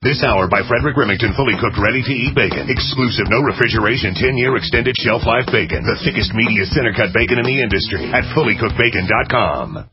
This hour by Frederick Remington, fully cooked, ready-to-eat bacon. Exclusive, no refrigeration, 10-year extended shelf life bacon. The thickest, meatiest, center-cut bacon in the industry at fullycookedbacon.com.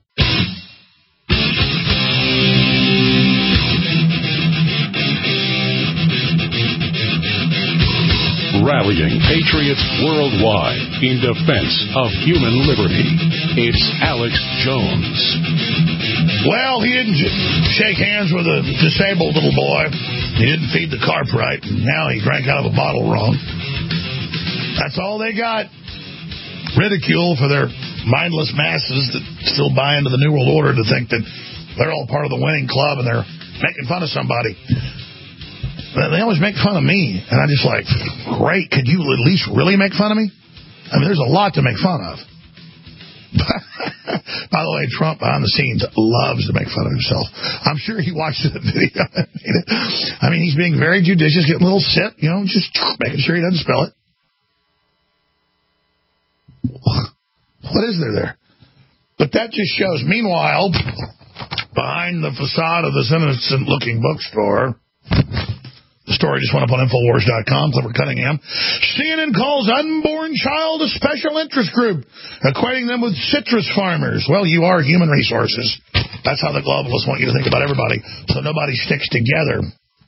Rallying patriots worldwide in defense of human liberty. It's Alex Jones. Well, he didn't shake hands with a disabled little boy. He didn't feed the carp right. And now he drank out of a bottle wrong. That's all they got. Ridicule for their mindless masses that still buy into the New World Order to think that they're all part of the winning club and they're making fun of somebody. They always make fun of me, and I'm just like, great, could you at least really make fun of me? I mean, there's a lot to make fun of. By the way, Trump, behind the scenes, loves to make fun of himself. I'm sure he watched the video. I mean, he's being very judicious, getting a little sip, just making sure he doesn't spill it. What is there? But that just shows, meanwhile, behind the facade of this innocent-looking bookstore... The story just went up on Infowars.com. Clifford Cunningham. CNN calls unborn child a special interest group, equating them with citrus farmers. Well, you are human resources. That's how the globalists want you to think about everybody, so nobody sticks together.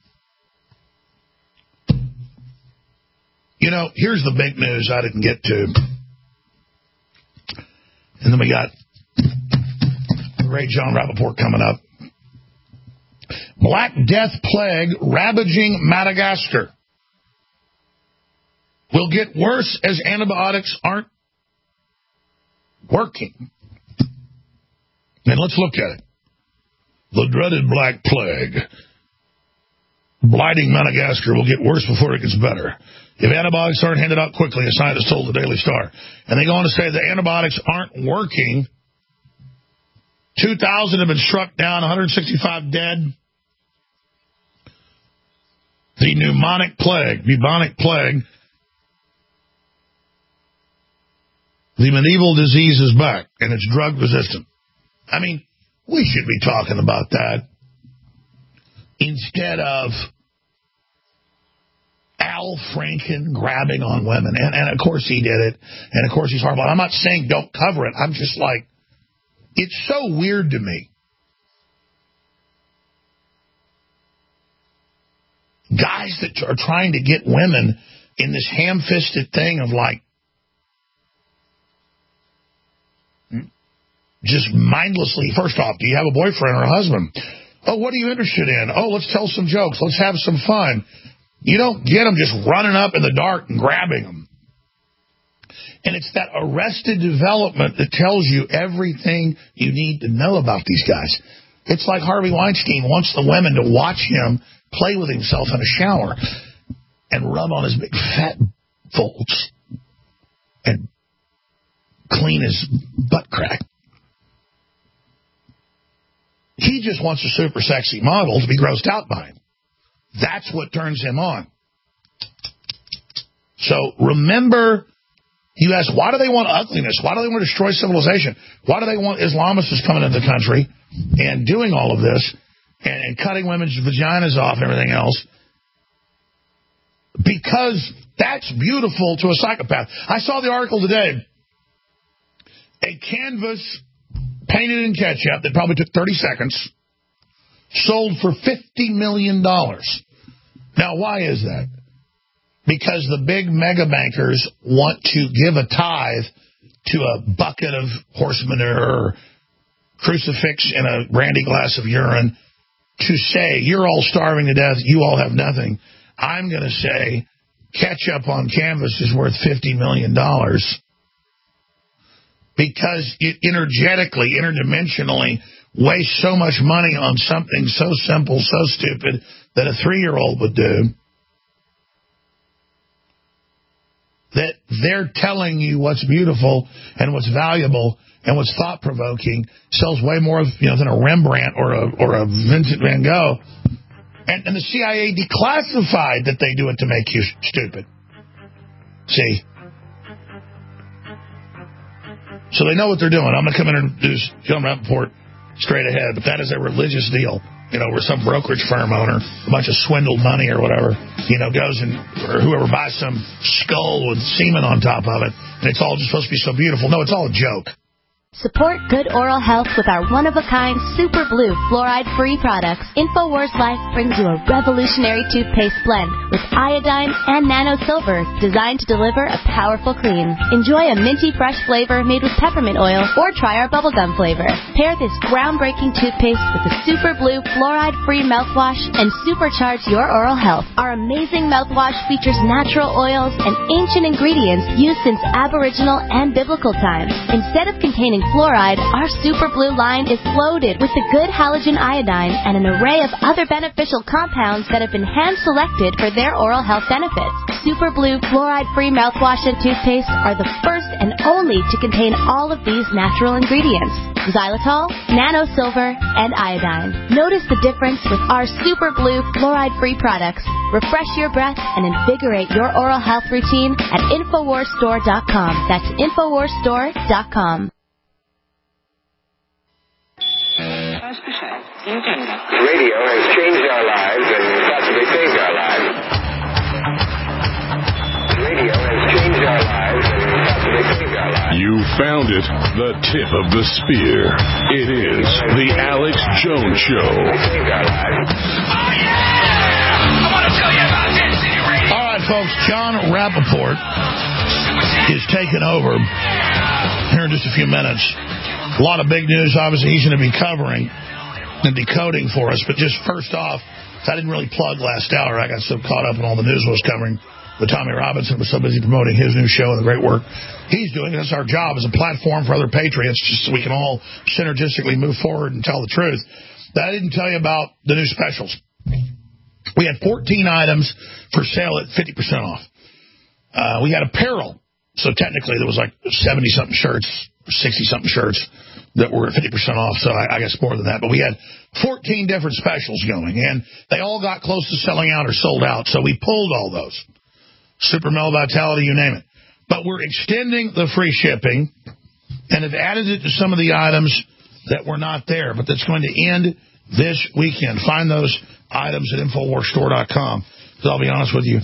Here's the big news I didn't get to. And then we got the great John Rappaport coming up. Black Death plague ravaging Madagascar will get worse as antibiotics aren't working. And let's look at it. The dreaded Black Plague blighting Madagascar will get worse before it gets better. If antibiotics aren't handed out quickly, a scientist told the Daily Star. And they go on to say the antibiotics aren't working. 2,000 have been struck down, 165 dead. The bubonic plague, the medieval disease is back, and it's drug resistant. I mean, we should be talking about that instead of Al Franken grabbing on women. And of course he did it, and of course he's horrible. I'm not saying don't cover it. I'm just like, it's so weird to me. Guys that are trying to get women in this ham-fisted thing of like just mindlessly, first off, do you have a boyfriend or a husband? Oh, what are you interested in? Oh, let's tell some jokes. Let's have some fun. You don't get them just running up in the dark and grabbing them. And it's that arrested development that tells you everything you need to know about these guys. It's like Harvey Weinstein wants the women to watch him play with himself in a shower and rub on his big fat folds and clean his butt crack. He just wants a super sexy model to be grossed out by him. That's what turns him on. So remember, you ask, why do they want ugliness? Why do they want to destroy civilization? Why do they want Islamists coming into the country and doing all of this and cutting women's vaginas off and everything else? Because that's beautiful to a psychopath. I saw the article today. A canvas painted in ketchup that probably took 30 seconds sold for $50 million. Now, why is that? Because the big mega bankers want to give a tithe to a bucket of horse manure or crucifix in a brandy glass of urine to say, you're all starving to death, you all have nothing. I'm going to say ketchup on canvas is worth $50 million because it energetically, interdimensionally wastes so much money on something so simple, so stupid that a 3-year-old would do, that they're telling you what's beautiful and what's valuable and what's thought-provoking sells way more than a Rembrandt or a Vincent van Gogh. And the CIA declassified that they do it to make you stupid. See? So they know what they're doing. I'm going to come in and introduce John Rappaport straight ahead, but that is a religious deal. where some brokerage firm owner, a bunch of swindled money or whatever, goes and, or whoever buys some skull with semen on top of it, and it's all just supposed to be so beautiful. No, it's all a joke. Support good oral health with our one-of-a-kind Super Blue fluoride-free products. InfoWars Life brings you a revolutionary toothpaste blend with iodine and nano silver designed to deliver a powerful clean. Enjoy a minty fresh flavor made with peppermint oil or try our bubblegum flavor. Pair this groundbreaking toothpaste with the Super Blue fluoride-free mouthwash and supercharge your oral health. Our amazing mouthwash features natural oils and ancient ingredients used since Aboriginal and biblical times. Instead of containing fluoride, our Super Blue line is loaded with the good halogen iodine and an array of other beneficial compounds that have been hand-selected for their oral health benefits. Super Blue fluoride-free mouthwash and toothpaste are the first and only to contain all of these natural ingredients: xylitol, nano silver, and iodine. Notice the difference with our Super Blue fluoride-free products. Refresh your breath and invigorate your oral health routine at InfoWarsStore.com. That's InfoWarsStore.com. Radio has changed our lives and possibly saved our lives. Radio has changed our lives and possibly saved our lives. You found it, the tip of the spear. It is the Alex Jones Show. Saved our lives. Oh, yeah! I want to tell you about Dead City Radio. All right, folks, John Rappaport is taking over here in just a few minutes. A lot of big news, obviously, he's going to be covering and decoding for us. But just first off, I didn't really plug last hour. I got so caught up in all the news I was covering. But Tommy Robinson was so busy promoting his new show and the great work he's doing. That's our job as a platform for other patriots, just so we can all synergistically move forward and tell the truth. But I didn't tell you about the new specials. We had 14 items for sale at 50% off. We had apparel. So technically there was like 70-something shirts, 60-something shirts that were at 50% off, so I guess more than that. But we had 14 different specials going, and they all got close to selling out or sold out, so we pulled all those. Super Male Vitality, you name it. But we're extending the free shipping and have added it to some of the items that were not there, but that's going to end this weekend. Find those items at InfoWarsStore.com. Because I'll be honest with you,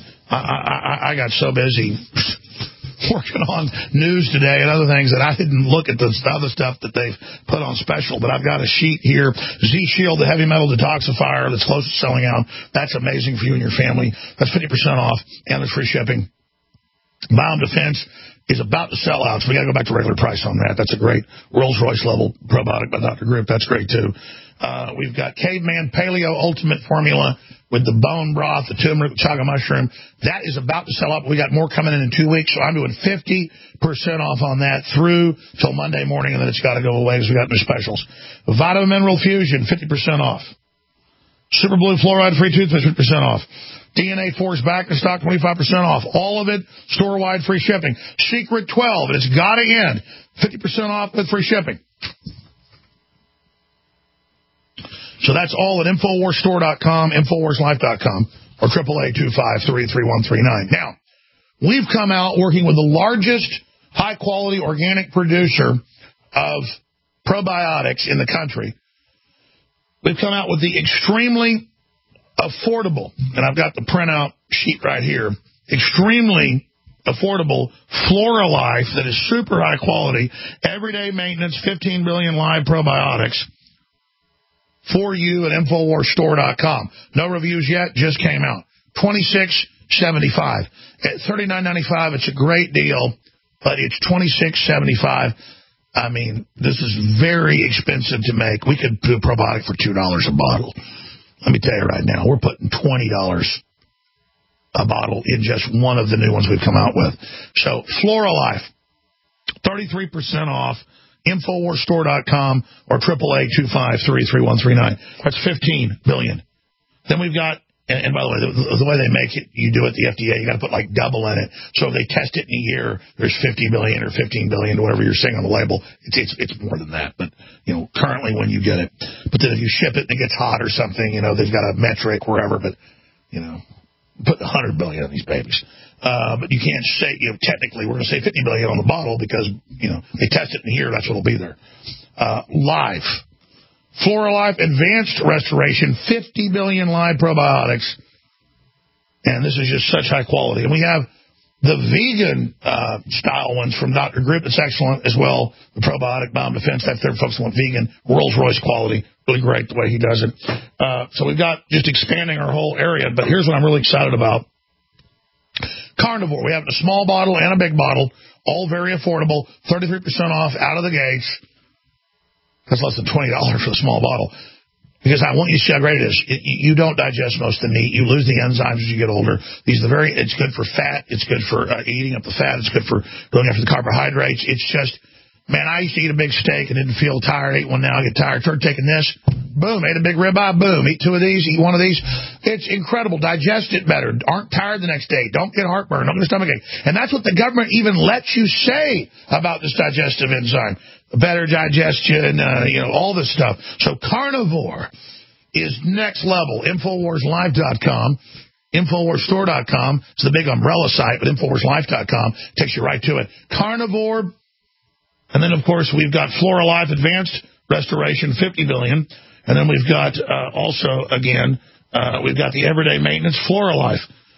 I got so busy working on news today and other things that I didn't look at the other stuff that they've put on special. But I've got a sheet here, Z-Shield, the heavy metal detoxifier that's close to selling out. That's amazing for you and your family. That's 50% off, and there's free shipping. Biome Defense is about to sell out, so we got to go back to regular price on that. That's a great Rolls-Royce level probiotic by Dr. Grip. That's great, too. We've got Caveman Paleo Ultimate Formula with the bone broth, the turmeric, the chaga mushroom. That is about to sell out. We got more coming in 2 weeks, so I'm doing 50% off on that through till Monday morning, and then it's got to go away because we got new specials. Vitamin Mineral Fusion, 50% off. Super Blue Fluoride-Free Toothpaste, 50% off. DNA Force back in stock, 25% off. All of it, store-wide free shipping. Secret 12, and it's got to end. 50% off with free shipping. So that's all at InfoWarsStore.com, InfoWarsLife.com, or 888-253-3139. Now, we've come out working with the largest high-quality organic producer of probiotics in the country. We've come out with the extremely affordable, and I've got the printout sheet right here, extremely affordable Flora-Life that is super high quality, everyday maintenance, 15 billion live probiotics for you at InfoWarsStore.com. No reviews yet, just came out. $26.75. At $39.95, it's a great deal, but it's $26.75. I mean, this is very expensive to make. We could do a probiotic for $2 a bottle. Let me tell you right now, we're putting $20 a bottle in just one of the new ones we've come out with. So, Flora-Life, 33% off. InfoWarsStore.com or 888-253-3139. That's $15 billion. Then we've got, and by the way, the way they make it, you do it, the FDA, you got to put like double in it. So if they test it in a year, there's 50 billion or 15 billion, whatever you're saying on the label. It's more than that, but currently when you get it. But then if you ship it and it gets hot or something, they've got a metric wherever, but put 100 billion in these babies. But you can't say, technically we're going to say 50 billion on the bottle because, they test it in here, that's what will be there. Live. Floralife Advanced Restoration, 50 billion live probiotics. And this is just such high quality. And we have the vegan style ones from Dr. Group. It's excellent as well. The probiotic bomb defense. That's their folks want vegan, Rolls Royce quality. Really great the way he does it. So we've got just expanding our whole area. But here's what I'm really excited about. Carnivore. We have a small bottle and a big bottle. All very affordable. 33% off out of the gates. That's less than $20 for the small bottle. Because I want you to see how great it is. You don't digest most of the meat. You lose the enzymes as you get older. It's good for fat. It's good for eating up the fat. It's good for going after the carbohydrates. It's just, man, I used to eat a big steak and didn't feel tired. Ate one now, I get tired. Started taking this. Boom. Ate a big ribeye. Boom. Eat two of these. Eat one of these. It's incredible. Digest it better. Aren't tired the next day. Don't get heartburn. Don't get a stomachache. And that's what the government even lets you say about this digestive enzyme. Better digestion, all this stuff. So Carnivore is next level. InfoWarsLive.com, InfoWarsStore.com. It's the big umbrella site, but InfoWarsLife.com takes you right to it. Carnivore. And then, of course, we've got Floralife Advanced Restoration, 50 billion. And then we've got we've got the Everyday Maintenance Floralife.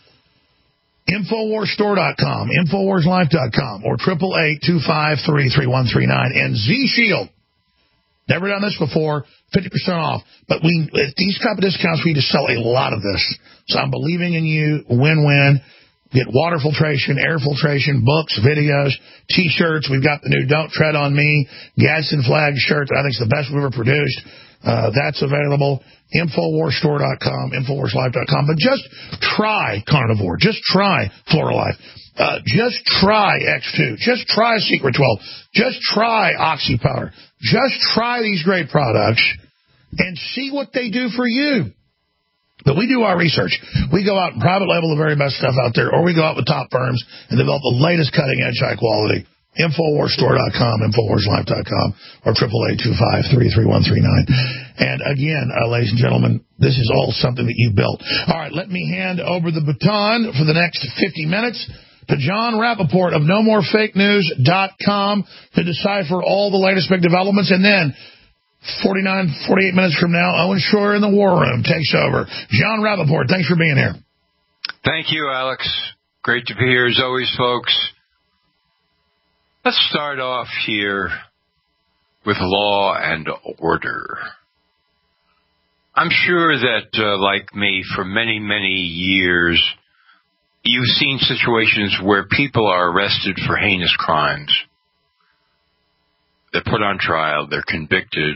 InfoWarsStore.com, InfoWarsLife.com, or 888-253-3139. And Z-Shield. Never done this before. 50% off. But at these type of discounts, we need to sell a lot of this. So I'm believing in you. Win-win. Get water filtration, air filtration, books, videos, T-shirts. We've got the new Don't Tread on Me Gadsden flag shirt that I think is the best we've ever produced. That's available. InfoWarsStore.com, InfoWarsLife.com. But just try Carnivore. Just try Floralife. Just try X2. Just try Secret 12. Just try OxyPower. Just try these great products and see what they do for you. But we do our research. We go out and private label the very best stuff out there, or we go out with top firms and develop the latest cutting-edge high quality. InfoWarsStore.com, InfoWarsLife.com, or 888-253-3139. And again, ladies and gentlemen, this is all something that you built. All right, let me hand over the baton for the next 50 minutes to John Rappaport of NoMoreFakeNews.com to decipher all the latest big developments. And then 48 minutes from now, Owen Shroyer in the War Room takes over. John Rappaport, thanks for being here. Thank you, Alex. Great to be here as always, folks. Let's start off here with law and order. I'm sure that, like me, for many, many years, you've seen situations where people are arrested for heinous crimes. They're put on trial, they're convicted,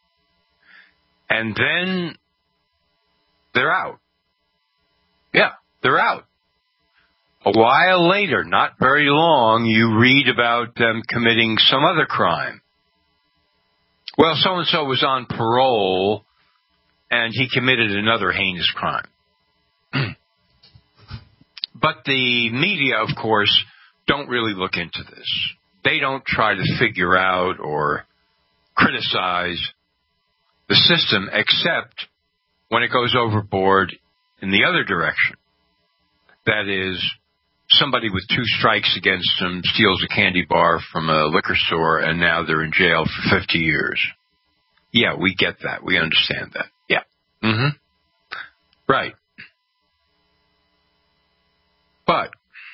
and then they're out. Yeah, they're out. A while later, not very long, you read about them committing some other crime. Well, so-and-so was on parole, and he committed another heinous crime. But the media, of course, don't really look into this. They don't try to figure out or criticize the system, except when it goes overboard in the other direction. That is, somebody with 2 strikes against them steals a candy bar from a liquor store, and now they're in jail for 50 years. Yeah, we get that. We understand that. Yeah. Mm-hmm. Right. But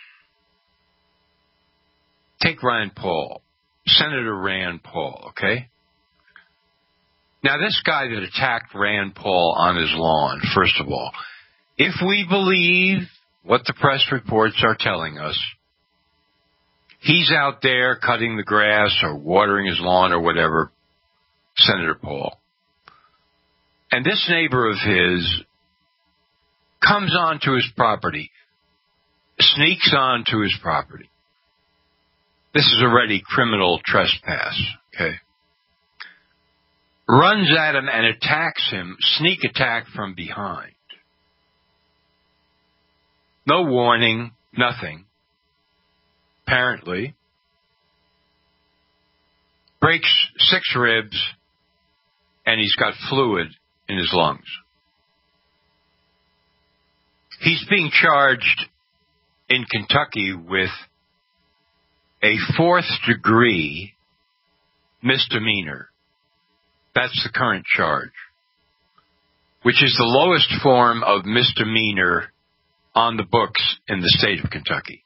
take Rand Paul, Senator Rand Paul, okay? Now, this guy that attacked Rand Paul on his lawn, first of all, if we believe what the press reports are telling us, he's out there cutting the grass or watering his lawn or whatever, Senator Paul. And this neighbor of his comes onto his property, sneaks onto his property. This is already criminal trespass, okay? Runs at him and attacks him, sneak attack from behind. No warning, nothing. Apparently. Breaks 6 ribs, and he's got fluid in his lungs. He's being charged in Kentucky with a 4th-degree misdemeanor That's the current charge, which is the lowest form of misdemeanor on the books in the state of Kentucky.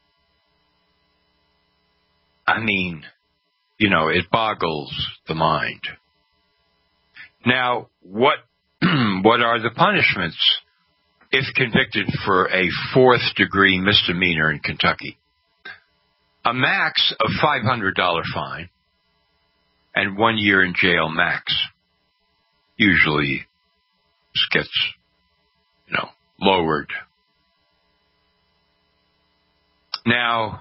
I mean, it boggles the mind. Now, what are the punishments if convicted for a 4th-degree misdemeanor in Kentucky? A max of $500 fine and 1 year in jail max. Usually this gets, lowered. Now,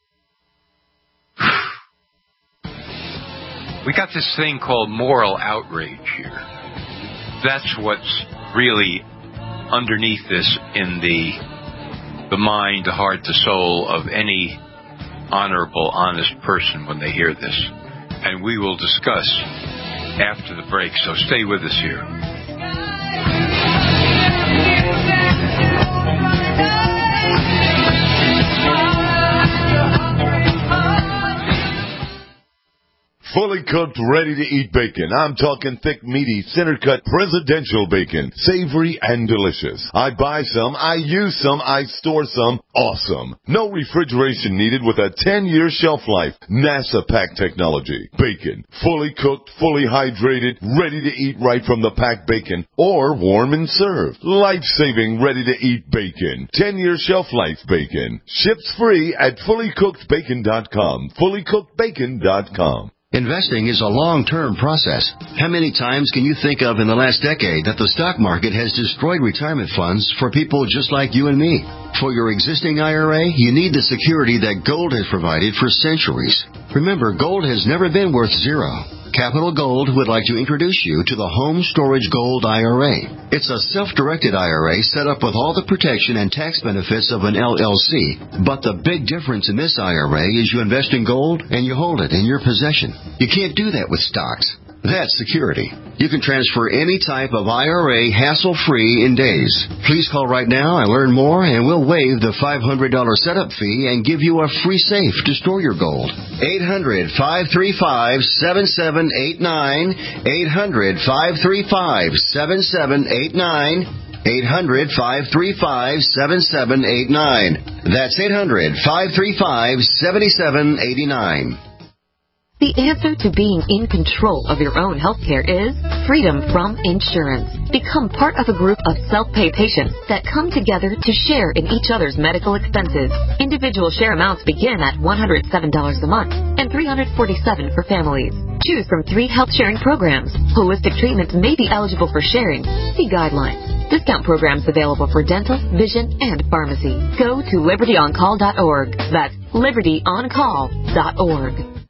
we got this thing called moral outrage here. That's what's really underneath this in the mind, the heart, the soul of any honorable, honest person when they hear this. And we will discuss after the break, so stay with us here. Fully cooked, ready-to-eat bacon. I'm talking thick, meaty, center-cut presidential bacon. Savory and delicious. I buy some, I use some, I store some. Awesome. No refrigeration needed with a 10-year shelf life. NASA pack technology. Bacon. Fully cooked, fully hydrated, ready to eat right from the packed bacon. Or warm and served. Life-saving, ready-to-eat bacon. 10-year shelf life bacon. Ships free at fullycookedbacon.com. Fullycookedbacon.com. Investing is a long-term process. How many times can you think of in the last decade that the stock market has destroyed retirement funds for people just like you and me? For your existing IRA, you need the security that gold has provided for centuries. Remember, gold has never been worth zero. Capital Gold would like to introduce you to the Home Storage Gold IRA. It's a self-directed IRA set up with all the protection and tax benefits of an LLC. But the big difference in this IRA is you invest in gold and you hold it in your possession. You can't do that with stocks. That's security. You can transfer any type of IRA hassle-free in days. Please call right now and learn more, and we'll waive the $500 setup fee and give you a free safe to store your gold. 800-535-7789. 800-535-7789. 800-535-7789. That's 800-535-7789. The answer to being in control of your own healthcare is freedom from insurance. Become part of a group of self-pay patients that come together to share in each other's medical expenses. Individual share amounts begin at $107 a month and $347 for families. Choose from 3 health-sharing programs. Holistic treatments may be eligible for sharing. See guidelines. Discount programs available for dental, vision, and pharmacy. Go to libertyoncall.org. That's libertyoncall.org.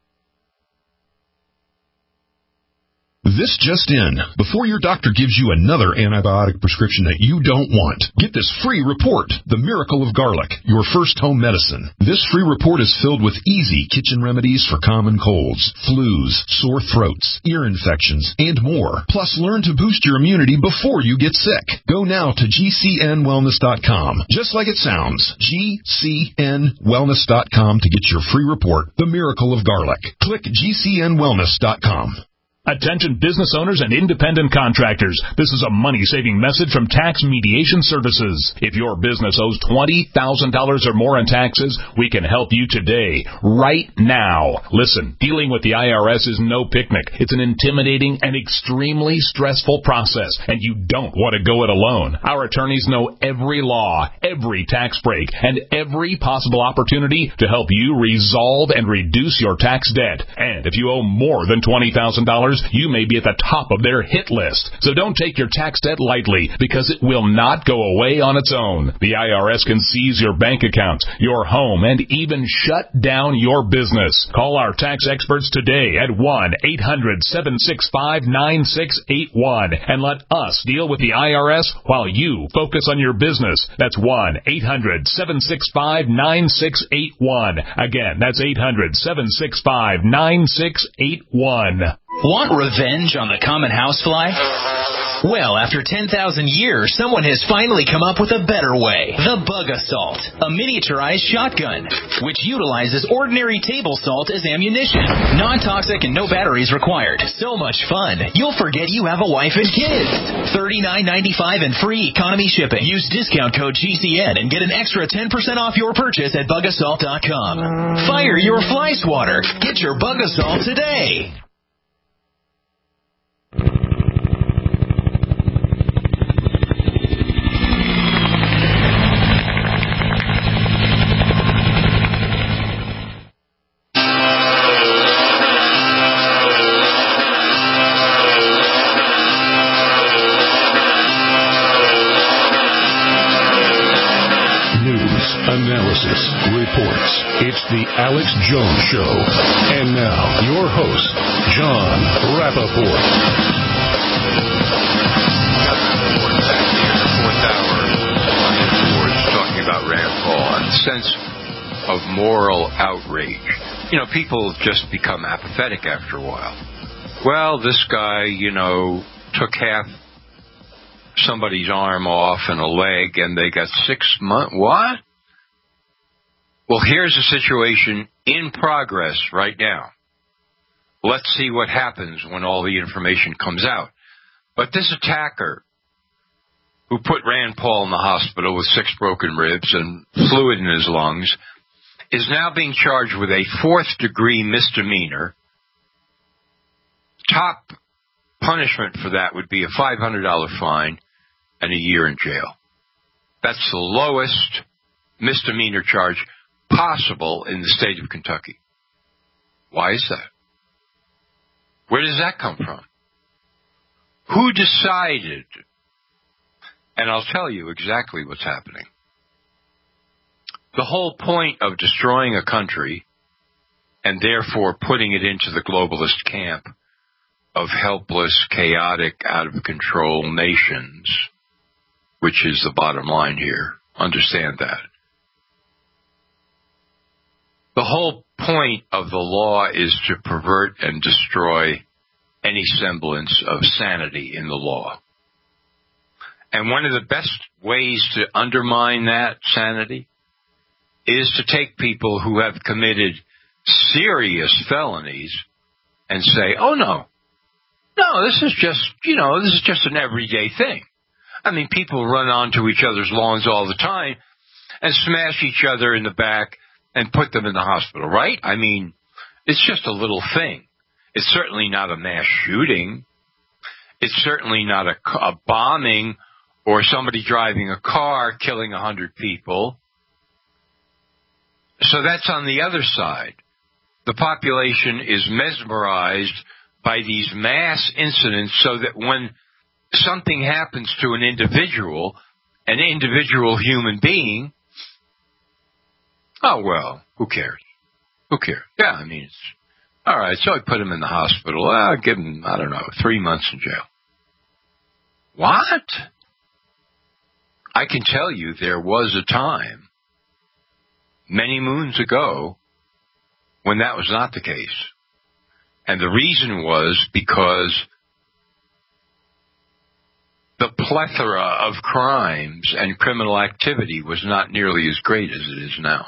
This just in. Before your doctor gives you another antibiotic prescription that you don't want, get this free report, The Miracle of Garlic, your first home medicine. This free report is filled with easy kitchen remedies for common colds, flus, sore throats, ear infections, and more. Plus, learn to boost your immunity before you get sick. Go now to GCNwellness.com. Just like it sounds, GCNwellness.com to get your free report, The Miracle of Garlic. Click GCNwellness.com. Attention business owners and independent contractors. This is a money-saving message from Tax Mediation Services. If your business owes $20,000 or more in taxes, we can help you today, right now. Listen, dealing with the IRS is no picnic. It's an intimidating and extremely stressful process, and you don't want to go it alone. Our attorneys know every law, every tax break, and every possible opportunity to help you resolve and reduce your tax debt. And if you owe more than $20,000, you may be at the top of their hit list. So don't take your tax debt lightly, because it will not go away on its own. The IRS can seize your bank accounts, your home, and even shut down your business. Call our tax experts today at 1-800-765-9681 and let us deal with the IRS while you focus on your business. That's 1-800-765-9681. Again, that's 800-765-9681. Want revenge on the common housefly? Well, after 10,000 years, someone has finally come up with a better way. The Bug Assault, a miniaturized shotgun, which utilizes ordinary table salt as ammunition. Non-toxic and no batteries required. So much fun, you'll forget you have a wife and kids. $39.95 and free economy shipping. Use discount code GCN and get an extra 10% off your purchase at bugassault.com. Fire your fly swatter. Get your Bug Assault today. Analysis, reports. It's the Alex Jones Show. And now, your host, John Rappaport. Fourth hour on Infowars, talking about Rand Paul and the sense of moral outrage. You know, people just become apathetic after a while. Well, this guy, took half somebody's arm off and a leg, and they got 6 months. What? Well, here's a situation in progress right now. Let's see what happens when all the information comes out. But this attacker who put Rand Paul in the hospital with 6 broken ribs and fluid in his lungs is now being charged with a 4th-degree misdemeanor. Top punishment for that would be a $500 fine and a year in jail. That's the lowest misdemeanor charge possible in the state of Kentucky. Why is that? Where does that come from? Who decided? And I'll tell you exactly what's happening. The whole point of destroying a country and therefore putting it into the globalist camp of helpless, chaotic, out-of-control nations, which is the bottom line here. Understand that. The whole point of the law is to pervert and destroy any semblance of sanity in the law. And one of the best ways to undermine that sanity is to take people who have committed serious felonies and say, oh, no, this is just an everyday thing. I mean, people run onto each other's lawns all the time and smash each other in the back and put them in the hospital, right? I mean, it's just a little thing. It's certainly not a mass shooting. It's certainly not a bombing or somebody driving a car killing 100 people. So that's on the other side. The population is mesmerized by these mass incidents so that when something happens to an individual human being, oh, well, who cares? Who cares? Yeah, I mean, it's all right, so I put him in the hospital. I'll give him, 3 months in jail. What? I can tell you there was a time, many moons ago, when that was not the case. And the reason was because the plethora of crimes and criminal activity was not nearly as great as it is now.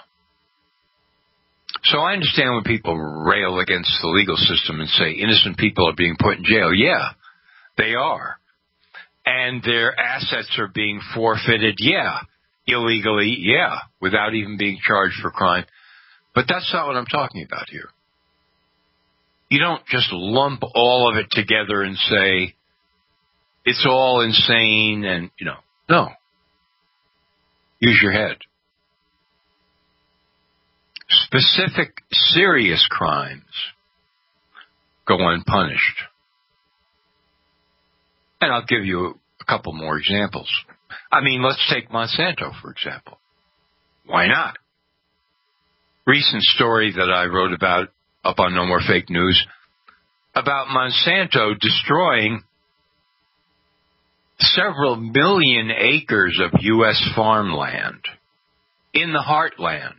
So I understand when people rail against the legal system and say innocent people are being put in jail. Yeah, they are. And their assets are being forfeited. Yeah, illegally. Yeah, without even being charged for crime. But that's not what I'm talking about here. You don't just lump all of it together and say it's all insane and, no. Use your head. Specific, serious crimes go unpunished. And I'll give you a couple more examples. I mean, let's take Monsanto, for example. Why not? Recent story that I wrote about up on No More Fake News about Monsanto destroying several million acres of U.S. farmland in the heartland.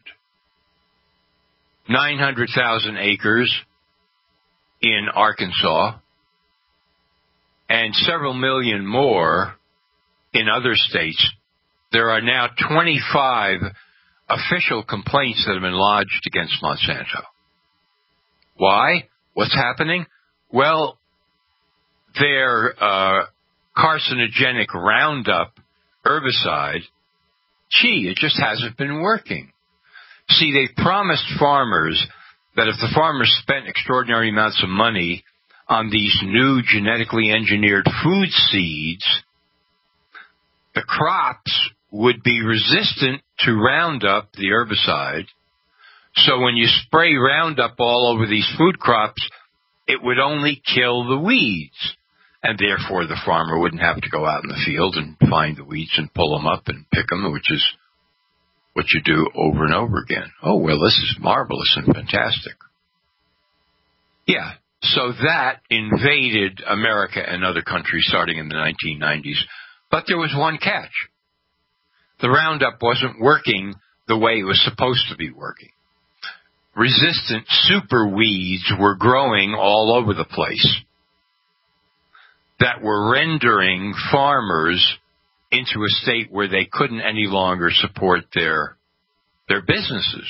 900,000 acres in Arkansas and several million more in other states. There are now 25 official complaints that have been lodged against Monsanto. Why? What's happening? Well, their carcinogenic Roundup herbicide, it just hasn't been working. See, they promised farmers that if the farmers spent extraordinary amounts of money on these new genetically engineered food seeds, the crops would be resistant to Roundup, the herbicide. So when you spray Roundup all over these food crops, it would only kill the weeds. And therefore the farmer wouldn't have to go out in the field and find the weeds and pull them up and pick them, which is what you do over and over again. Oh, well, this is marvelous and fantastic. Yeah, so that invaded America and other countries starting in the 1990s. But there was one catch. The Roundup wasn't working the way it was supposed to be working. Resistant super weeds were growing all over the place that were rendering farmers into a state where they couldn't any longer support their businesses.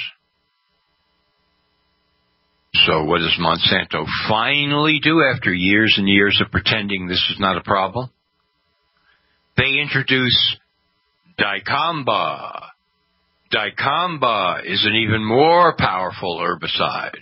So what does Monsanto finally do after years and years of pretending this is not a problem? They introduce dicamba. Dicamba is an even more powerful herbicide.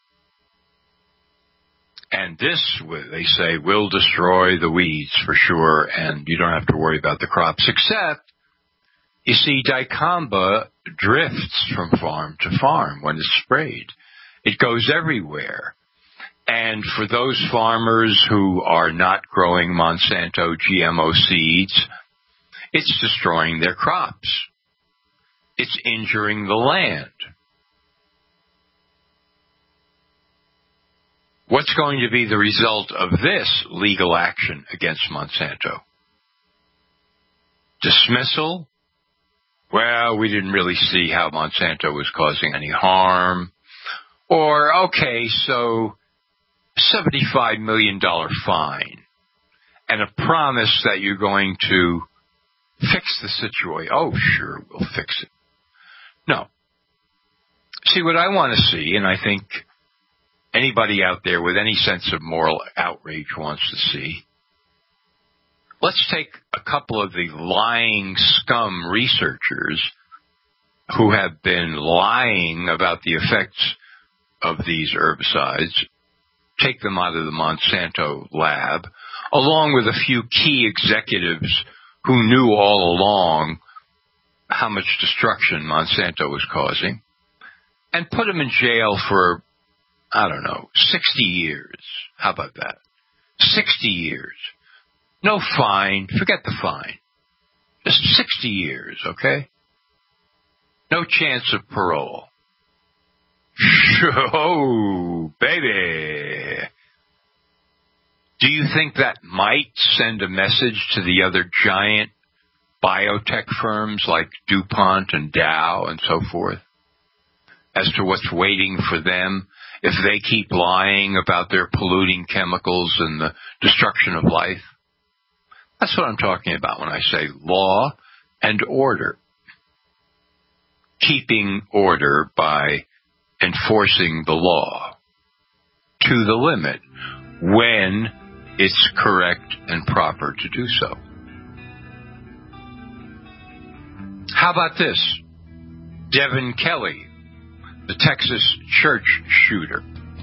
And this, they say, will destroy the weeds for sure, and you don't have to worry about the crops, except, you see, dicamba drifts from farm to farm when it's sprayed. It goes everywhere. And for those farmers who are not growing Monsanto GMO seeds, it's destroying their crops. It's injuring the land. What's going to be the result of this legal action against Monsanto? Dismissal? Well, we didn't really see how Monsanto was causing any harm. Or, okay, so $75 million fine and a promise that you're going to fix the situation. Oh, sure, we'll fix it. No. See, what I want to see, and I think anybody out there with any sense of moral outrage wants to see, let's take a couple of the lying scum researchers who have been lying about the effects of these herbicides, take them out of the Monsanto lab, along with a few key executives who knew all along how much destruction Monsanto was causing, and put them in jail for, I don't know, 60 years. How about that? 60 years. No fine. Forget the fine. Just 60 years, okay? No chance of parole. Oh, baby. Do you think that might send a message to the other giant biotech firms like DuPont and Dow and so forth as to what's waiting for them if they keep lying about their polluting chemicals and the destruction of life? That's what I'm talking about when I say law and order. Keeping order by enforcing the law to the limit when it's correct and proper to do so. How about this? Devin Kelly, the Texas church shooter.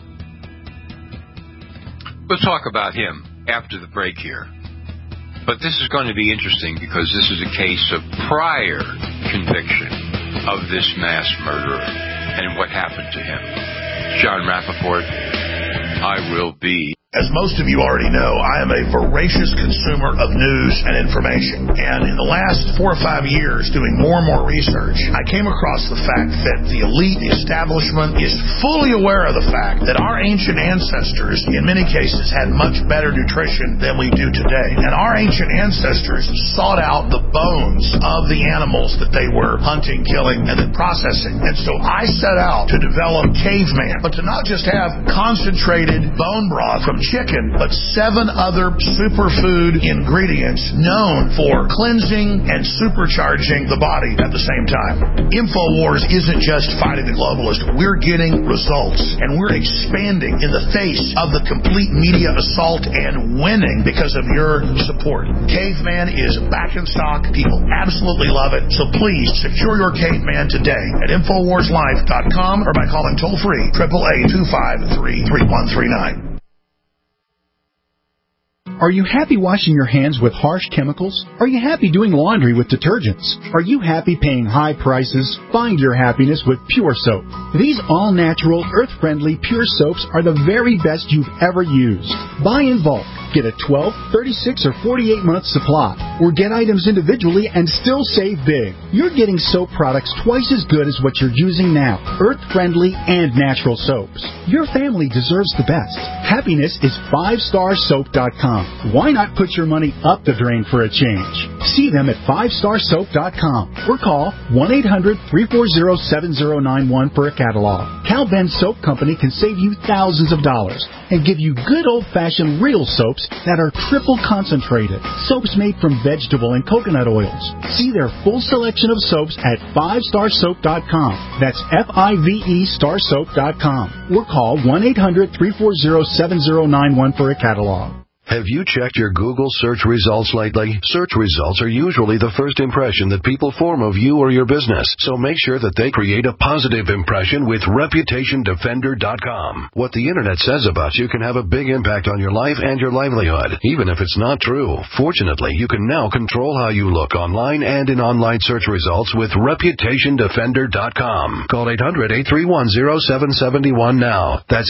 We'll talk about him after the break here. But this is going to be interesting because this is a case of prior conviction of this mass murderer and what happened to him. John Rappaport, I will be. As most of you already know, I am a voracious consumer of news and information. And in the last 4 or 5 years, doing more and more research, I came across the fact that the elite, the establishment, is fully aware of the fact that our ancient ancestors, in many cases, had much better nutrition than we do today. And our ancient ancestors sought out the bones of the animals that they were hunting, killing, and then processing. And so I set out to develop caveman, but to not just have concentrated bone broth from chicken, but 7 other superfood ingredients known for cleansing and supercharging the body at the same time. InfoWars isn't just fighting the globalist. We're getting results, and we're expanding in the face of the complete media assault and winning because of your support. Caveman is back in stock. People absolutely love it. So please secure your Caveman today at InfoWarsLife.com or by calling toll-free 888-253-3139. Are you happy washing your hands with harsh chemicals? Are you happy doing laundry with detergents? Are you happy paying high prices? Find your happiness with Pure Soap. These all-natural, earth-friendly Pure Soaps are the very best you've ever used. Buy in bulk. Get a 12, 36, or 48-month supply. Or get items individually and still save big. You're getting soap products twice as good as what you're using now. Earth-friendly and natural soaps. Your family deserves the best. Happiness is 5starsoap.com. Why not put your money up the drain for a change? See them at 5starsoap.com or call 1-800-340-7091 for a catalog. Cal Ben Soap Company can save you thousands of dollars and give you good old-fashioned real soaps that are triple concentrated. Soaps made from vegetable and coconut oils. See their full selection of soaps at 5starsoap.com. That's F-I-V-E starsoap.com. Or call 1-800-340-7091 for a catalog. Have you checked your Google search results lately? Search results are usually the first impression that people form of you or your business, so make sure that they create a positive impression with ReputationDefender.com. What the Internet says about you can have a big impact on your life and your livelihood, even if it's not true. Fortunately, you can now control how you look online and in online search results with ReputationDefender.com. Call 800-831-0771 now. That's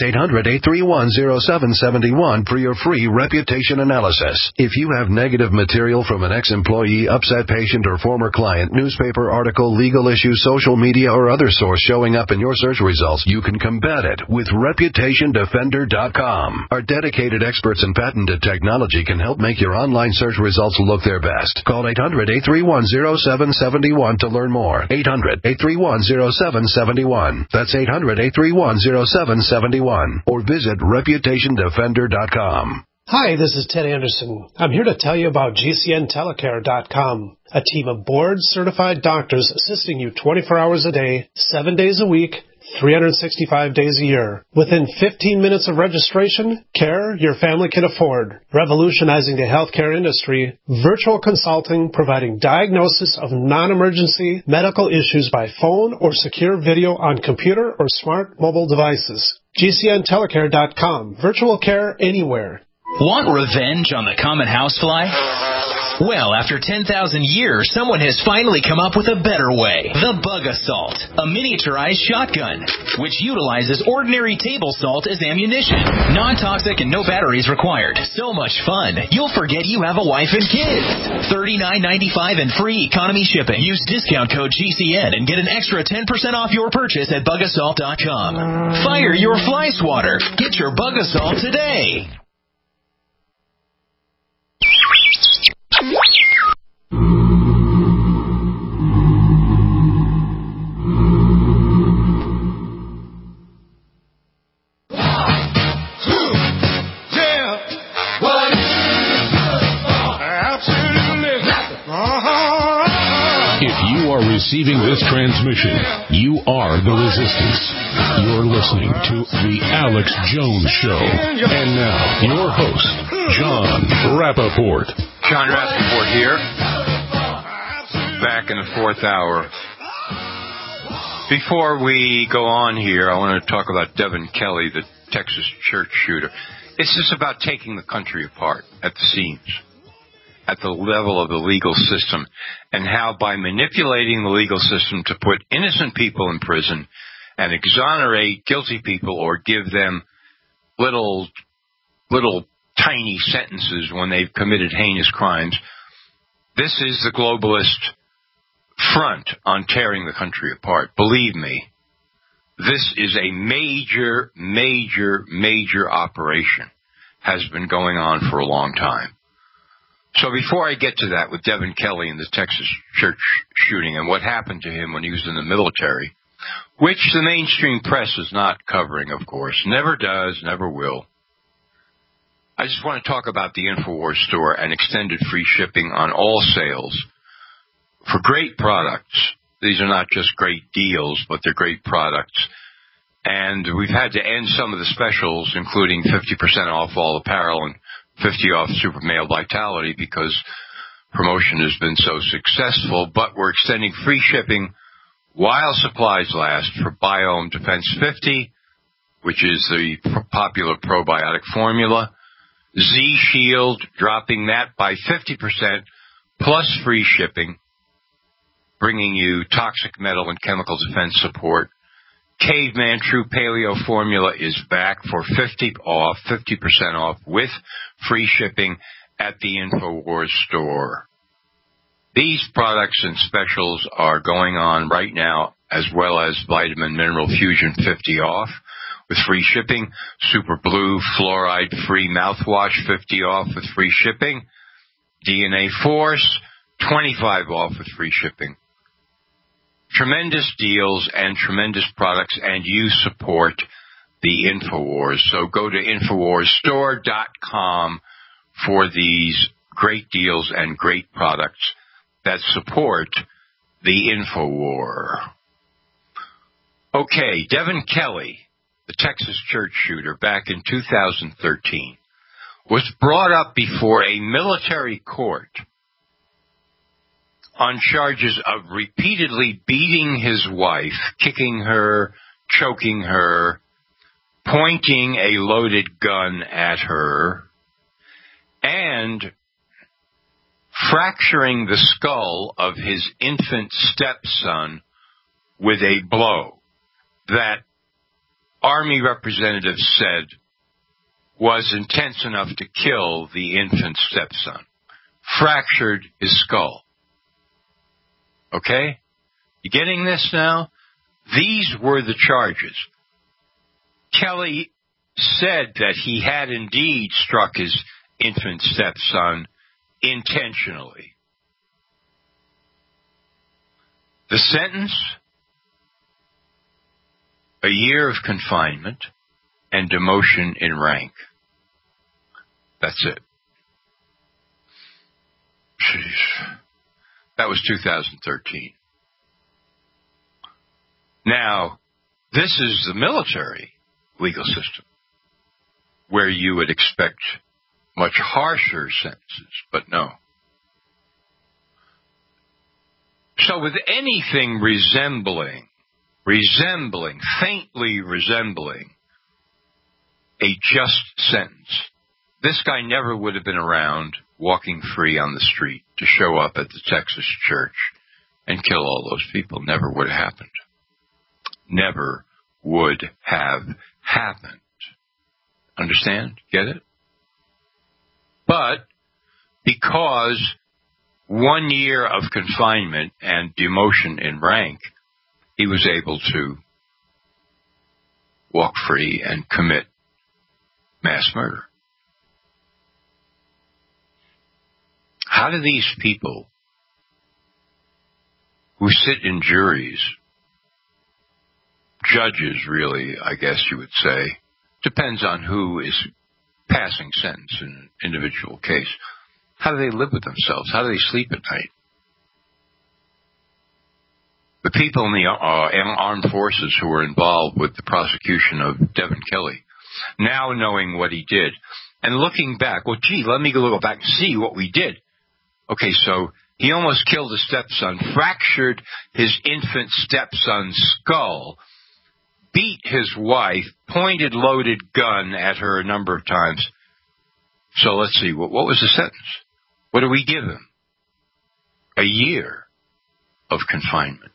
800-831-0771 for your free reputation analysis. If you have negative material from an ex-employee, upset patient, or former client, newspaper article, legal issue, social media, or other source showing up in your search results, you can combat it with ReputationDefender.com. Our dedicated experts in patented technology can help make your online search results look their best. Call 800-831-0771 to learn more. 800-831-0771. That's 800-831-0771. Or visit ReputationDefender.com. Hi, this is Ted Anderson. I'm here to tell you about GCNTelecare.com, a team of board-certified doctors assisting you 24 hours a day, 7 days a week, 365 days a year. Within 15 minutes of registration, care your family can afford. Revolutionizing the healthcare industry, virtual consulting providing diagnosis of non-emergency medical issues by phone or secure video on computer or smart mobile devices. GCNTelecare.com. Virtual care anywhere. Want revenge on the common housefly? Well, after 10,000 years, someone has finally come up with a better way. The Bug Assault, a miniaturized shotgun, which utilizes ordinary table salt as ammunition. Non-toxic and no batteries required. So much fun, you'll forget you have a wife and kids. $39.95 and free economy shipping. Use discount code GCN and get an extra 10% off your purchase at bugassault.com. Fire your fly swatter. Get your Bug Assault today. Receiving this transmission, you are the resistance. You're listening to The Alex Jones Show. And now, your host, John Rappaport. John Rappaport here. Back in the fourth hour. Before we go on here, I want to talk about Devin Kelly, the Texas church shooter. It's just about taking the country apart at the seams, at the level of the legal system, and how by manipulating the legal system to put innocent people in prison and exonerate guilty people or give them little tiny sentences when they've committed heinous crimes, this is the globalist front on tearing the country apart. Believe me, this is a major, major, major operation. Has been going on for a long time. So before I get to that with Devin Kelly and the Texas church shooting and what happened to him when he was in the military, which the mainstream press is not covering, of course, never does, never will. I just want to talk about the InfoWars store and extended free shipping on all sales for great products. These are not just great deals, but they're great products. And we've had to end some of the specials, including 50% off all apparel and 50 off Super Male Vitality, because promotion has been so successful. But we're extending free shipping while supplies last for Biome Defense 50, which is the popular probiotic formula. Z-Shield, dropping that by 50% plus free shipping, bringing you toxic metal and chemical defense support. Caveman True Paleo Formula is back for 50% off with free shipping at the InfoWars store. These products and specials are going on right now, as well as Vitamin Mineral Fusion 50 off with free shipping. Super Blue Fluoride-Free Mouthwash 50 off with free shipping. DNA Force 25 off with free shipping. Tremendous deals and tremendous products, and you support the InfoWars. So go to InfoWarsStore.com for these great deals and great products that support the InfoWar. Okay, Devin Kelly, the Texas church shooter back in 2013, was brought up before a military court on charges of repeatedly beating his wife, kicking her, choking her, pointing a loaded gun at her, and fracturing the skull of his infant stepson with a blow that Army representatives said was intense enough to kill the infant stepson. Fractured his skull. Okay? You getting this now? These were the charges. Kelly said that he had indeed struck his infant stepson intentionally. The sentence? A year of confinement and demotion in rank. That's it. Jeez. That was 2013. Now, this is the military legal system, where you would expect much harsher sentences, but no. So with anything faintly resembling a just sentence, this guy never would have been around walking free on the street to show up at the Texas church and kill all those people. Never would have happened. Never would have happened. Understand? Get it? But because 1 year of confinement and demotion in rank, he was able to walk free and commit mass murder. How do these people who sit in juries, judges really, I guess you would say, depends on who is passing sentence in an individual case, how do they live with themselves? How do they sleep at night? The people in the armed forces who were involved with the prosecution of Devin Kelly, now knowing what he did, and looking back, well, gee, let me go back and see what we did. Okay, so he almost killed his stepson, fractured his infant stepson's skull, beat his wife, pointed loaded gun at her a number of times. So let's see, what was the sentence? What do we give him? A year of confinement.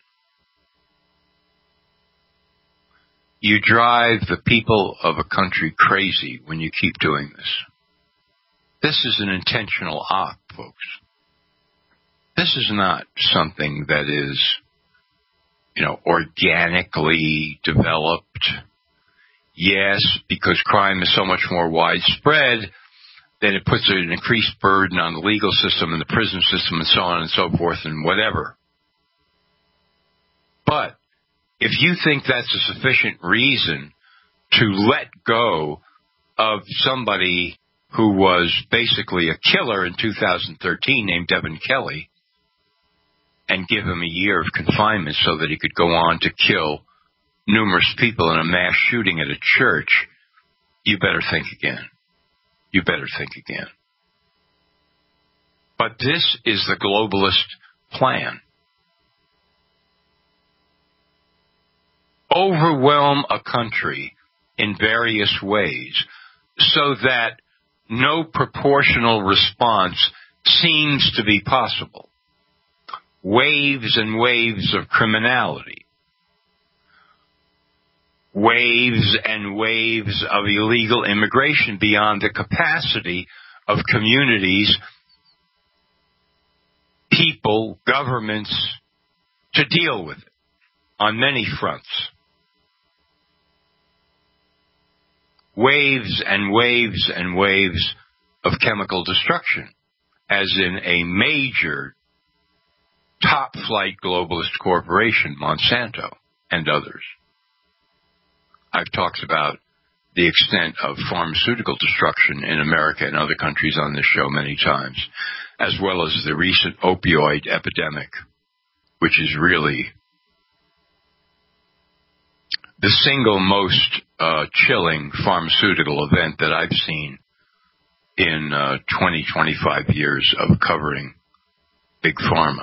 You drive the people of a country crazy when you keep doing this. This is an intentional op, folks. This is not something that is, organically developed. Yes, because crime is so much more widespread, then it puts an increased burden on the legal system and the prison system and so on and so forth and whatever. But if you think that's a sufficient reason to let go of somebody who was basically a killer in 2013 named Devin Kelly, and give him a year of confinement so that he could go on to kill numerous people in a mass shooting at a church, you better think again. You better think again. But this is the globalist plan. Overwhelm a country in various ways so that no proportional response seems to be possible. Waves and waves of criminality. Waves and waves of illegal immigration beyond the capacity of communities, people, governments to deal with it on many fronts. Waves and waves and waves of chemical destruction, as in a major top-flight globalist corporation, Monsanto, and others. I've talked about the extent of pharmaceutical destruction in America and other countries on this show many times, as well as the recent opioid epidemic, which is really the single most chilling pharmaceutical event that I've seen in 25 years of covering Big Pharma.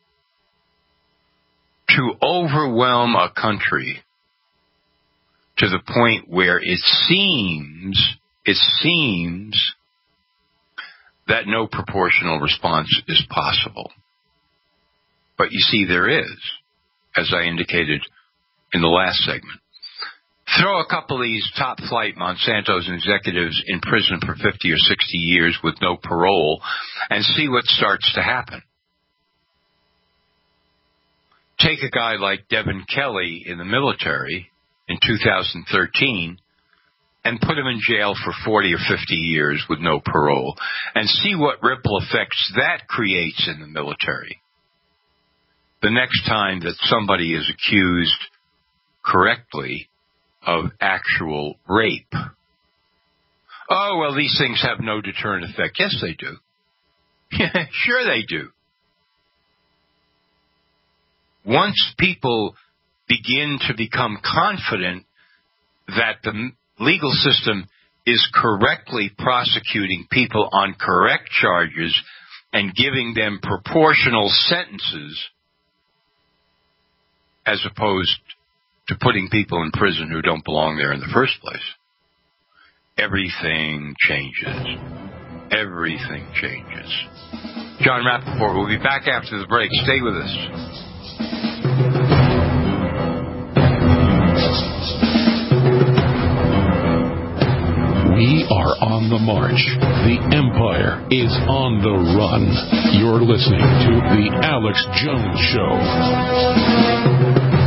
To overwhelm a country to the point where it seems that no proportional response is possible. But you see, there is, as I indicated in the last segment. Throw a couple of these top-flight Monsanto's executives in prison for 50 or 60 years with no parole and see what starts to happen. Take a guy like Devin Kelly in the military in 2013 and put him in jail for 40 or 50 years with no parole and see what ripple effects that creates in the military. The next time that somebody is accused correctly of actual rape. Oh, well, these things have no deterrent effect. Yes, they do. Sure they do. Once people begin to become confident that the legal system is correctly prosecuting people on correct charges and giving them proportional sentences as opposed to putting people in prison who don't belong there in the first place, everything changes. Everything changes. John Rappaport will be back after the break. Stay with us. We are on the march. The empire is on the run. You're listening to The Alex Jones Show.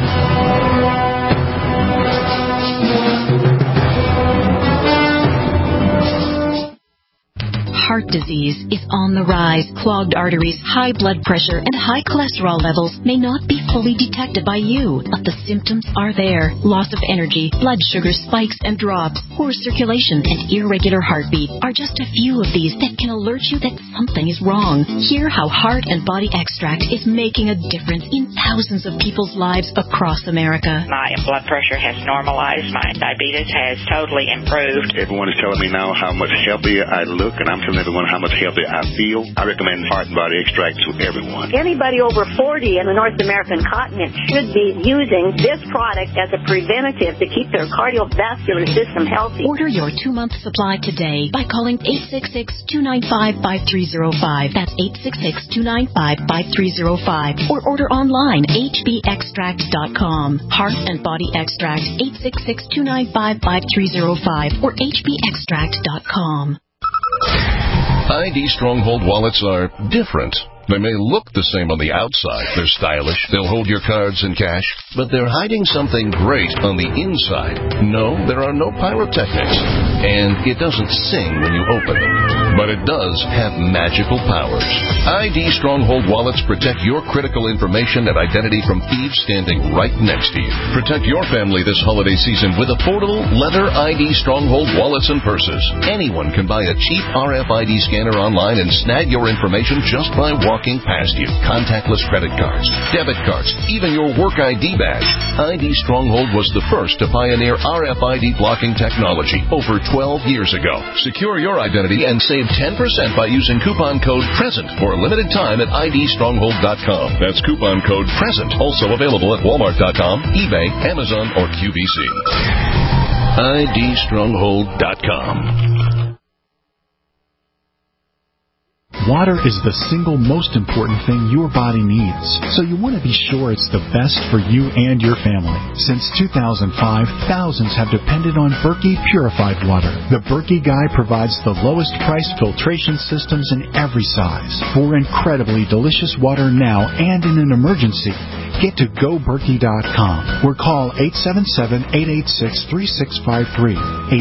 Heart disease is on the rise. Clogged arteries, high blood pressure, and high cholesterol levels may not be fully detected by you, but the symptoms are there. Loss of energy, blood sugar spikes and drops, poor circulation, and irregular heartbeat are just a few of these that can alert you that something is wrong. Hear how Heart and Body Extract is making a difference in thousands of people's lives across America. My blood pressure has normalized. My diabetes has totally improved. Everyone is telling me now how much healthier I look, and I'm telling everyone how much healthier I feel. I recommend Heart and Body Extract to everyone. Anybody over 40 in the North American continent should be using this product as a preventative to keep their cardiovascular system healthy. Order your 2-month supply today by calling 866-295-5305. That's 866-295-5305. Or order online, hbextract.com. Heart and Body Extract, 866-295-5305 or hbextract.com. ID Stronghold wallets are different. They may look the same on the outside. They're stylish. They'll hold your cards and cash. But they're hiding something great on the inside. No, there are no pyrotechnics. And it doesn't sing when you open it. But it does have magical powers. ID Stronghold wallets protect your critical information and identity from thieves standing right next to you. Protect your family this holiday season with affordable leather ID Stronghold wallets and purses. Anyone can buy a cheap RFID scanner online and snag your information just by walking past you. Contactless credit cards, debit cards, even your work ID badge. ID Stronghold was the first to pioneer RFID blocking technology over 12 years ago. Secure your identity and save 10% by using coupon code PRESENT for a limited time at idstronghold.com. That's coupon code PRESENT. Also available at walmart.com, eBay, Amazon, or QVC. idstronghold.com. Water is the single most important thing your body needs, so you want to be sure it's the best for you and your family. Since 2005, thousands have depended on Berkey purified water. The Berkey Guy provides the lowest price filtration systems in every size. For incredibly delicious water now and in an emergency, get to GoBerkey.com or call 877-886-3653.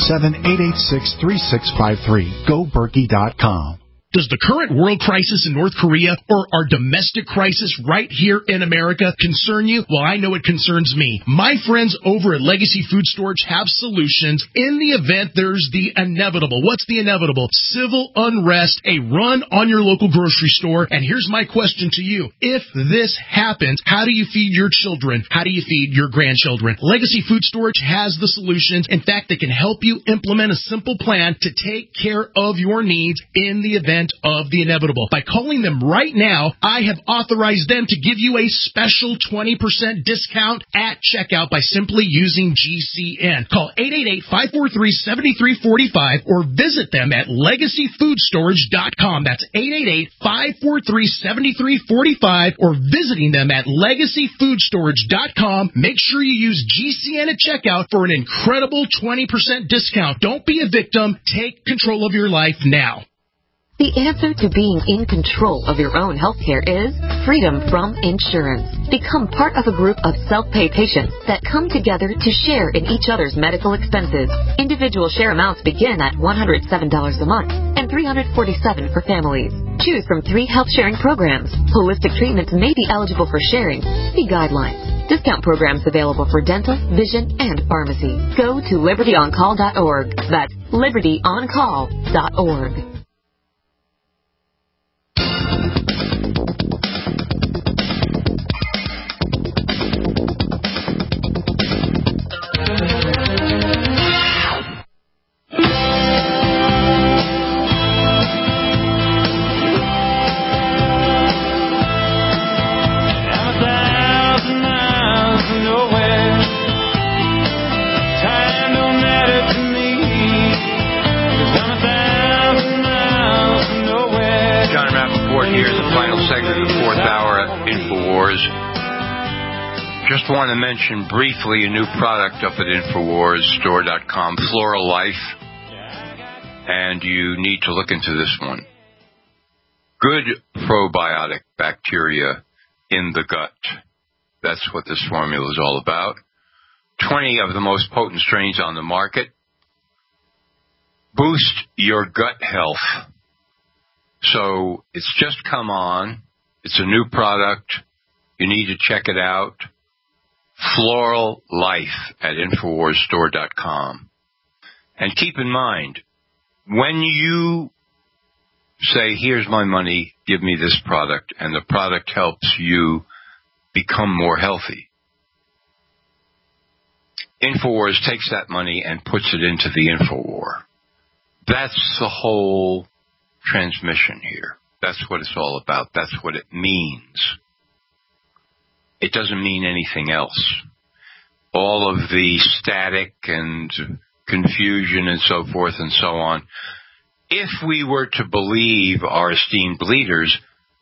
877-886-3653. GoBerkey.com. Does the current world crisis in North Korea or our domestic crisis right here in America concern you? Well, I know it concerns me. My friends over at Legacy Food Storage have solutions in the event there's the inevitable. What's the inevitable? Civil unrest, a run on your local grocery store. And here's my question to you. If this happens, how do you feed your children? How do you feed your grandchildren? Legacy Food Storage has the solutions. In fact, they can help you implement a simple plan to take care of your needs in the event of the inevitable. By calling them right now, I have authorized them to give you a special 20% discount at checkout by simply using GCN. Call 888-543-7345 or visit them at LegacyFoodStorage.com. That's 888-543-7345 or visiting them at LegacyFoodStorage.com. Make sure you use GCN at checkout for an incredible 20% discount. Don't be a victim. Take control of your life now. The answer to being in control of your own healthcare is freedom from insurance. Become part of a group of self-pay patients that come together to share in each other's medical expenses. Individual share amounts begin at $107 a month and $347 for families. Choose from 3 health-sharing programs. Holistic treatments may be eligible for sharing. See guidelines. Discount programs available for dental, vision, and pharmacy. Go to LibertyOnCall.org. That's LibertyOnCall.org. Just want to mention briefly a new product up at InfoWarsStore.com, Floral Life, and you need to look into this one. Good probiotic bacteria in the gut. That's what this formula is all about. 20 of the most potent strains on the market. Boost your gut health. So it's just come on. It's a new product. You need to check it out. Floral Life at InfoWarsStore.com. And keep in mind, when you say, here's my money, give me this product, and the product helps you become more healthy, InfoWars takes that money and puts it into the InfoWar. That's the whole transmission here. That's what it's all about. That's what it means. It doesn't mean anything else. All of the static and confusion and so forth and so on. If we were to believe our esteemed leaders,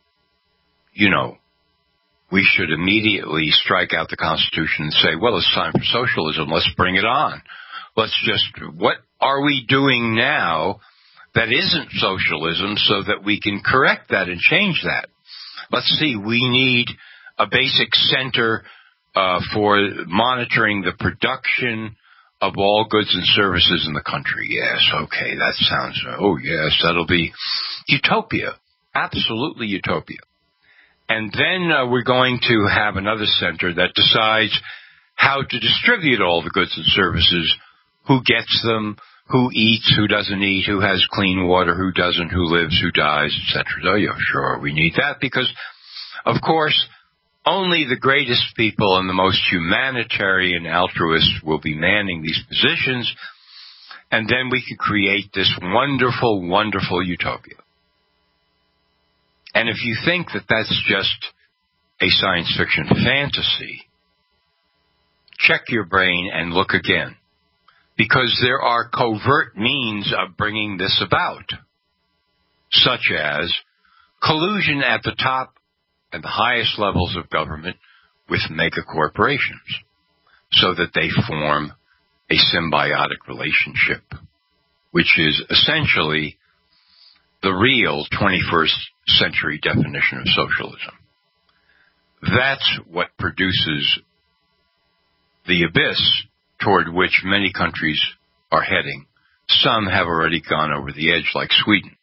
we should immediately strike out the Constitution and say, well, it's time for socialism. Let's bring it on. What are we doing now that isn't socialism so that we can correct that and change that. Let's see, we need a basic center for monitoring the production of all goods and services in the country. Yes, okay, that sounds, yes, that'll be utopia. Absolutely utopia. And then we're going to have another center that decides how to distribute all the goods and services, who gets them, who eats, who doesn't eat, who has clean water, who doesn't, who lives, who dies, etc. Oh, yeah, sure, we need that because, of course, only the greatest people and the most humanitarian altruists will be manning these positions, and then we can create this wonderful, wonderful utopia. And if you think that that's just a science fiction fantasy, check your brain and look again. Because there are covert means of bringing this about, such as collusion at the top and the highest levels of government with mega corporations, so that they form a symbiotic relationship, which is essentially the real 21st century definition of socialism. That's what produces the abyss toward which many countries are heading. Some have already gone over the edge, like Sweden.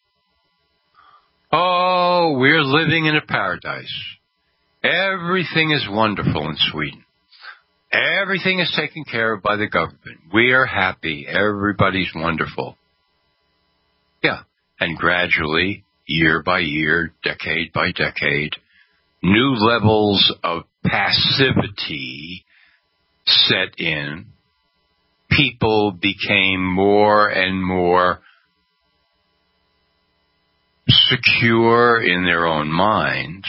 Oh, we're living in a paradise. Everything is wonderful in Sweden. Everything is taken care of by the government. We are happy. Everybody's wonderful. Yeah, and gradually, year by year, decade by decade, new levels of passivity set in. People became more and more secure in their own minds,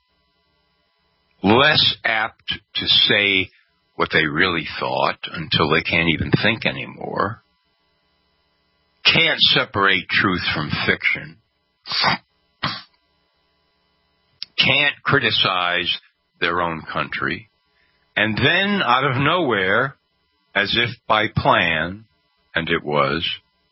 less apt to say what they really thought until they can't even think anymore, can't separate truth from fiction, can't criticize their own country, and then out of nowhere, as if by plan, and it was,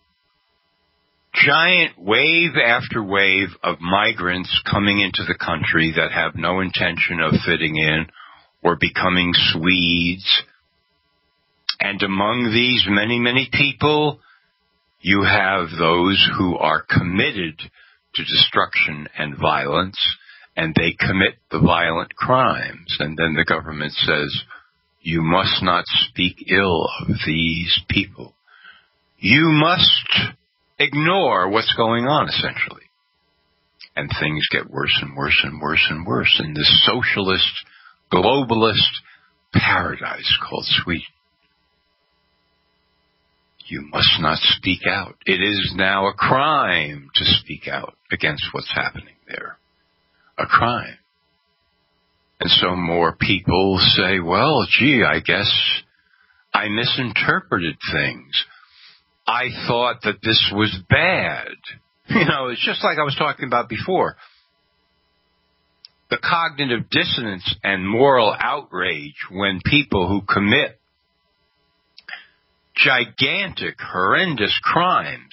giant wave after wave of migrants coming into the country that have no intention of fitting in or becoming Swedes. And among these many, many people, you have those who are committed to destruction and violence, and they commit the violent crimes. And then the government says, you must not speak ill of these people. You must ignore what's going on, essentially. And things get worse and worse and worse and worse in this socialist, globalist paradise called Sweden. You must not speak out. It is now a crime to speak out against what's happening there. A crime. And so more people say, well, gee, I guess I misinterpreted things. I thought that this was bad. You know, it's just like I was talking about before. The cognitive dissonance and moral outrage when people who commit gigantic, horrendous crimes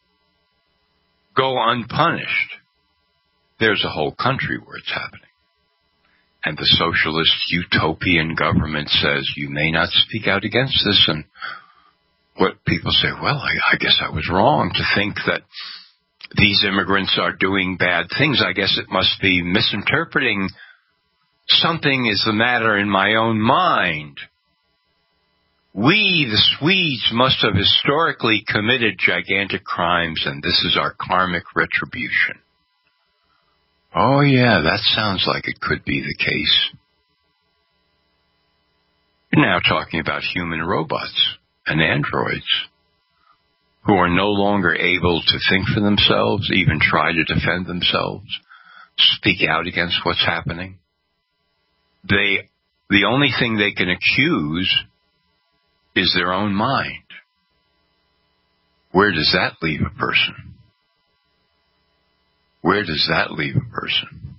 go unpunished. There's a whole country where it's happening. And the socialist utopian government says, you may not speak out against this. And what people say, well, I guess I was wrong to think that these immigrants are doing bad things. I guess it must be misinterpreting. Something is the matter in my own mind. We, the Swedes, must have historically committed gigantic crimes, and this is our karmic retribution. Oh, yeah, that sounds like it could be the case. We're now talking about human robots and androids who are no longer able to think for themselves, even try to defend themselves, speak out against what's happening. The only thing they can accuse is their own mind. Where does that leave a person? Where does that leave a person?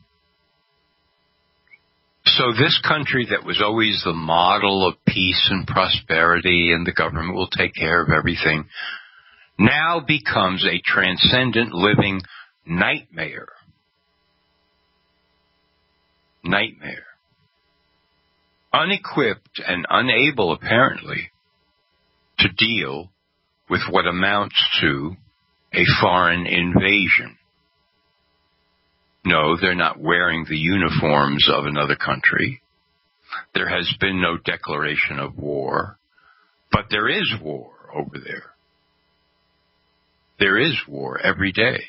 So this country that was always the model of peace and prosperity and the government will take care of everything, now becomes a transcendent living nightmare. Nightmare. Unequipped and unable, apparently, to deal with what amounts to a foreign invasion. No, they're not wearing the uniforms of another country. There has been no declaration of war, but there is war over there. There is war every day.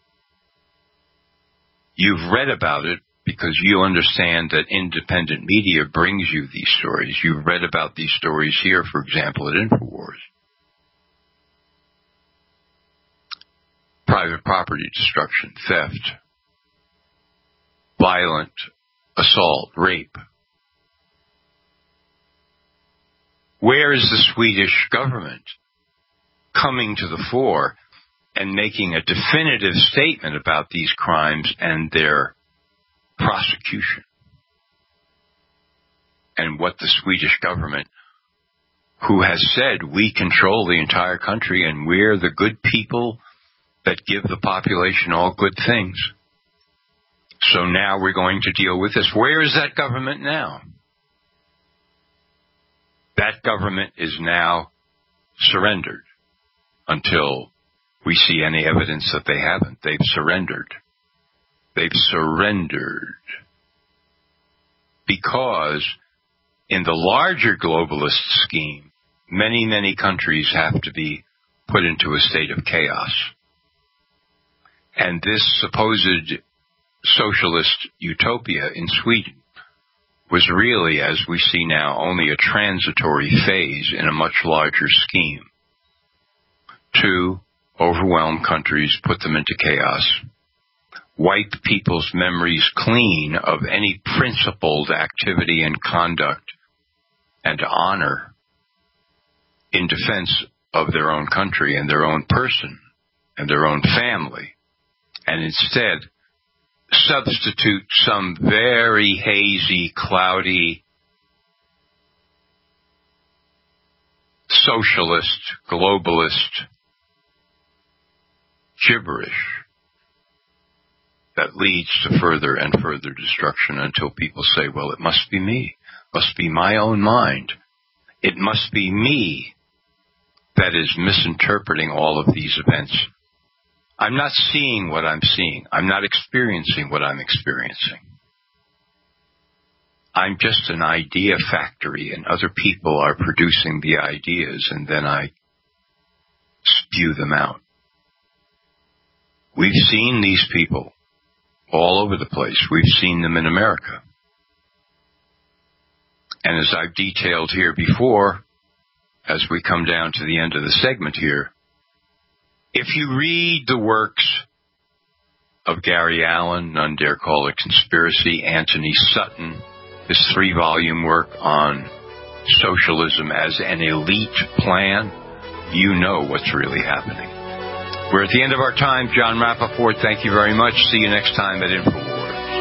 You've read about it because you understand that independent media brings you these stories. You've read about these stories here, for example, at InfoWars. Private property destruction, theft, violent assault, rape. Where is the Swedish government coming to the fore and making a definitive statement about these crimes and their prosecution? And what the Swedish government, who has said we control the entire country and we're the good people that give the population all good things. So now we're going to deal with this. Where is that government now? That government is now surrendered until we see any evidence that they haven't. They've surrendered. They've surrendered. Because in the larger globalist scheme, many, many countries have to be put into a state of chaos. And this supposed socialist utopia in Sweden was really, as we see now, only a transitory phase in a much larger scheme to overwhelm countries, put them into chaos, wipe people's memories clean of any principled activity and conduct and honor in defense of their own country and their own person and their own family, and instead substitute some very hazy, cloudy, socialist, globalist gibberish that leads to further and further destruction until people say, well, it must be me, must be my own mind. It must be me that is misinterpreting all of these events. I'm not seeing what I'm seeing. I'm not experiencing what I'm experiencing. I'm just an idea factory, and other people are producing the ideas, and then I spew them out. We've seen these people all over the place. We've seen them in America. And as I've detailed here before, as we come down to the end of the segment here, if you read the works of Gary Allen, none dare call it conspiracy, Anthony Sutton, his 3-volume work on socialism as an elite plan, you know what's really happening. We're at the end of our time. John Rappaport, thank you very much. See you next time at InfoWars.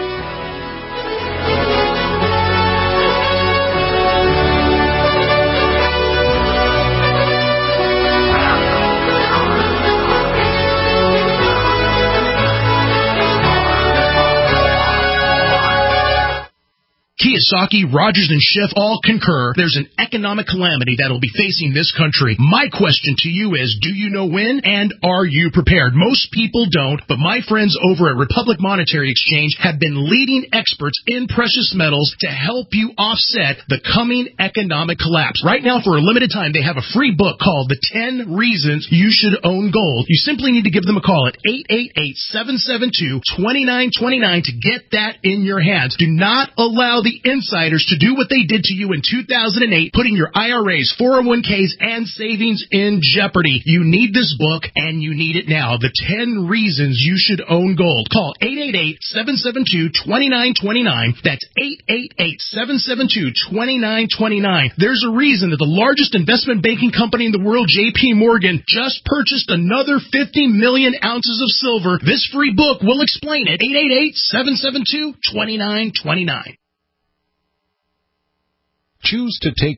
Kiyosaki, Rogers, and Schiff all concur there's an economic calamity that will be facing this country. My question to you is, do you know when, and are you prepared? Most people don't, but my friends over at Republic Monetary Exchange have been leading experts in precious metals to help you offset the coming economic collapse. Right now, for a limited time, they have a free book called The 10 Reasons You Should Own Gold. You simply need to give them a call at 888-772-2929 to get that in your hands. Do not allow the insiders to do what they did to you in 2008, putting your IRAs, 401ks, and savings in jeopardy. You need this book, and you need it now. The 10 Reasons You Should Own Gold. Call 888-772-2929. That's 888-772-2929. There's a reason that the largest investment banking company in the world, J.P. Morgan, just purchased another 50 million ounces of silver. This free book will explain it. 888-772-2929. Choose to take